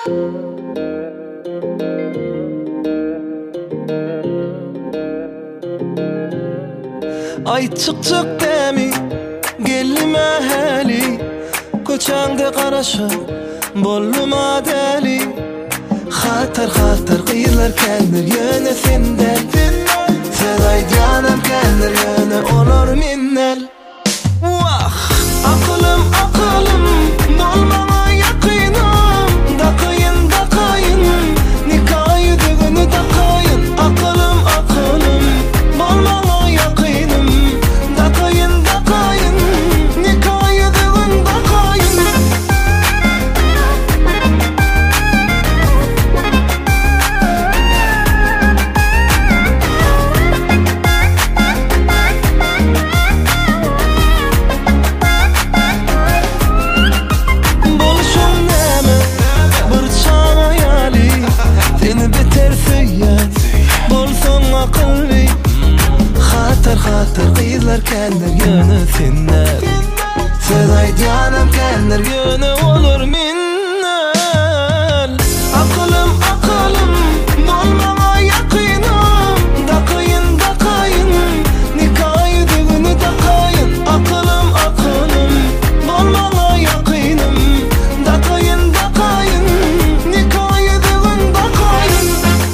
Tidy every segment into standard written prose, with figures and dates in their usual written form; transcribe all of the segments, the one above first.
Ay çık demi gelime heli koçangda qarasha bolluma deli Xatar qiyirlar keldir yana senden Seday canım keldir yana olur minnel Vah aqlım bolmana yaqinim Da qayın Nikayı düğünü da qayın Aqlım bolmana yaqinim Da qayın Nikayı düğün da qayın Xatar qiyirlar keldir yana senden Seday canım keldir yana olur minnel Aqlım bolmana yaqinim Da qayın Nikayı düğünü da qayın Aqlım bolmana yaqinim Da qayın Nikayı düğün da qayın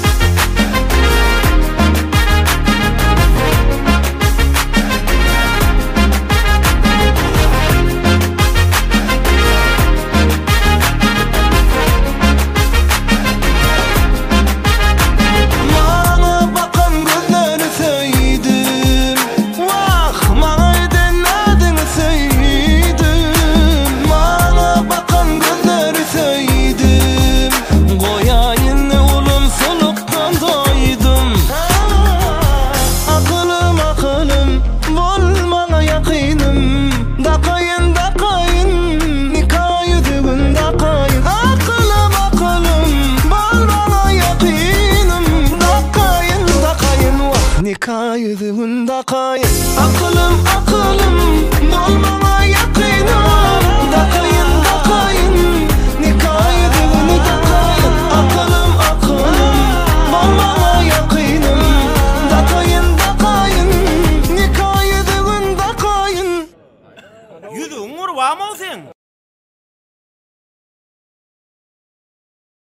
Nikayı düğünde qayın Aqlım bolmana yaqinim Da qayın Nikayı düğünü da qayın